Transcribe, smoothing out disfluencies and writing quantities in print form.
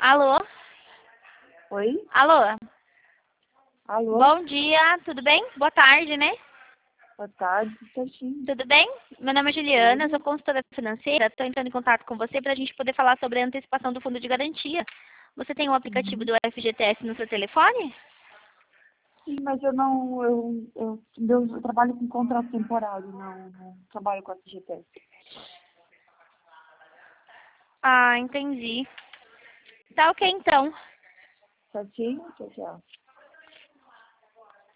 Alô? Oi? Alô? Alô? Bom dia, tudo bem? Boa tarde, né? Boa tarde, certinho. Tudo bem? Meu nome é Juliana, eu sou Tudo? consultora financeira. Estou entrando em contato com você para a gente poder falar sobre a antecipação do fundo de garantia. Você tem o aplicativo Uhum. do FGTS no seu telefone? Sim, mas eu não, eu trabalho com contrato temporário, não trabalho com a FGTS. Ah, entendi. Tá ok, então. Certinho? Tchau, tchau.